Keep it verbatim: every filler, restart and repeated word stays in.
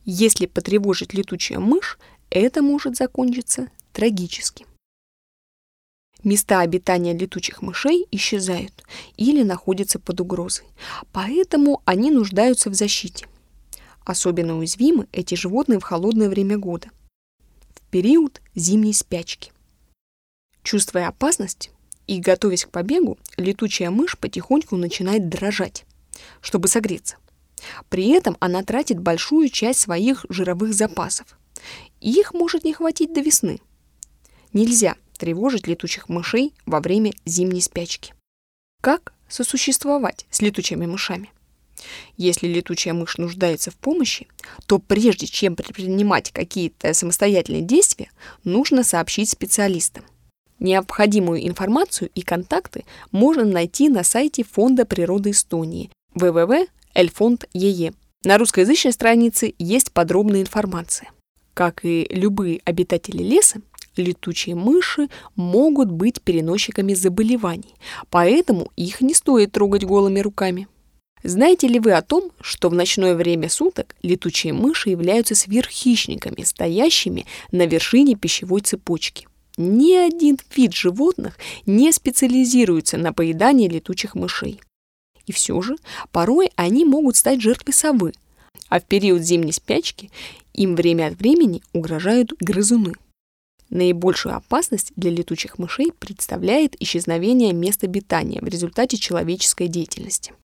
Если потревожить летучая мышь, это может закончиться трагически. Места обитания летучих мышей исчезают или находятся под угрозой, поэтому они нуждаются в защите. Особенно уязвимы эти животные в холодное время года, в период зимней спячки. Чувствуя опасность и готовясь к побегу, летучая мышь потихоньку начинает дрожать, чтобы согреться. При этом она тратит большую часть своих жировых запасов. Их может не хватить до весны. Нельзя тревожить летучих мышей во время зимней спячки. Как сосуществовать с летучими мышами? Если летучая мышь нуждается в помощи, то прежде чем предпринимать какие-то самостоятельные действия, нужно сообщить специалистам. Необходимую информацию и контакты можно найти на сайте Фонда природы Эстонии дабл ю дабл ю дабл ю точка эльфонд точка и и. На русскоязычной странице есть подробная информация. Как и любые обитатели леса, летучие мыши могут быть переносчиками заболеваний, поэтому их не стоит трогать голыми руками. Знаете ли вы о том, что в ночное время суток летучие мыши являются сверххищниками, стоящими на вершине пищевой цепочки? Ни один вид животных не специализируется на поедании летучих мышей. И все же порой они могут стать жертвой совы, а в период зимней спячки им время от времени угрожают грызуны. Наибольшую опасность для летучих мышей представляет исчезновение мест обитания в результате человеческой деятельности.